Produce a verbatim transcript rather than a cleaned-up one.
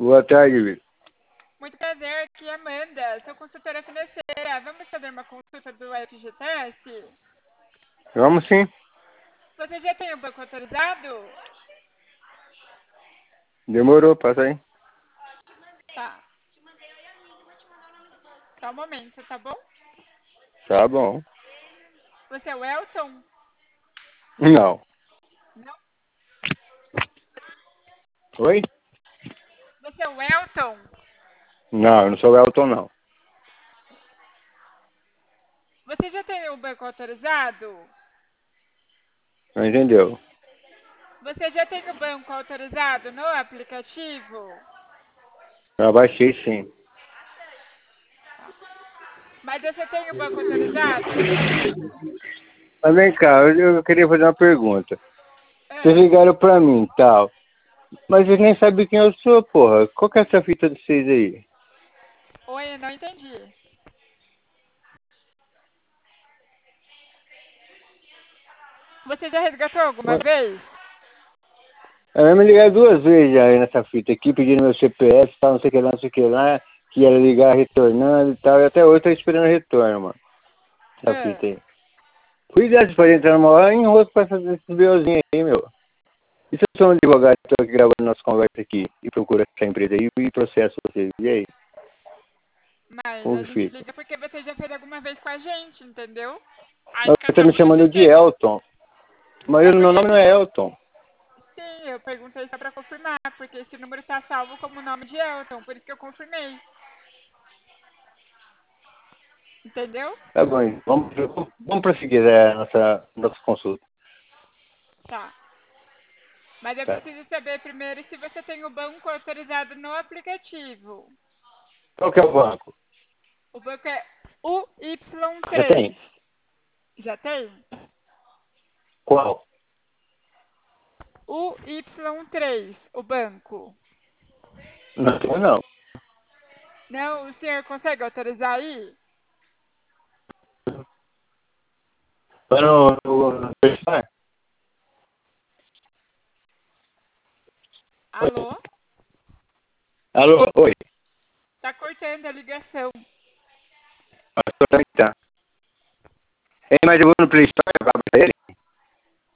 Boa tarde, Vitor. Muito prazer, aqui é Amanda, sou consultora financeira. Vamos fazer uma consulta do F G T S? Vamos sim. Você já tem o banco autorizado? Demorou, passa aí. Tá. Só um momento, tá bom? Tá bom. Você é o Elton? Não. Não. Oi? Você é o Elton? Não, eu não sou o Elton, não. Você já tem o banco autorizado? Não entendeu? Você já tem o banco autorizado no aplicativo? Eu baixei sim. Mas você tem o banco autorizado? Mas vem cá, eu, eu queria fazer uma pergunta. Vocês É. ligaram pra mim e tal, mas vocês nem sabem quem eu sou, porra. Qual que é essa fita de vocês aí? Oi, eu não entendi. Você já resgatou alguma Ué, vez? ela me ligaram duas vezes já aí nessa fita aqui, pedindo meu C P F, tal, não sei o que lá, não sei o que lá, que ia ligar retornando e tal, e até hoje eu tô esperando retorno, mano. Essa É. fita aí. Cuidado pra entrar numa hora em rosto pra fazer esses BOzinhos aí, meu. E se eu sou um advogado que estou aqui gravando nossa conversa aqui e procura essa empresa aí e processo vocês? E aí? Mas Como a que gente fica? liga porque você já fez alguma vez com a gente, entendeu? Aí Mas fica você tá me salvo no chamando de sistema. Elton. Mas É eu- meu porque nome não esse é número. Elton. Sim, eu perguntei só pra confirmar, porque esse número tá salvo como nome de Elton, por isso que eu confirmei. Entendeu? Tá bom, então. vamos, vamos, vamos prosseguir a nossa, nossa consulta. Tá. Mas eu Tá. preciso saber primeiro se você tem o banco autorizado no aplicativo. Qual que é o banco? O banco é U Y Já tem. três. Já tem? Qual? U Y três, o banco. Não tem não. Não, o senhor consegue autorizar aí? Tá no, no, no Personal? Oi. Alô? Alô, oi. Tá cortando a ligação. Acho que eu também tá. Ei, mas eu vou no Play Store,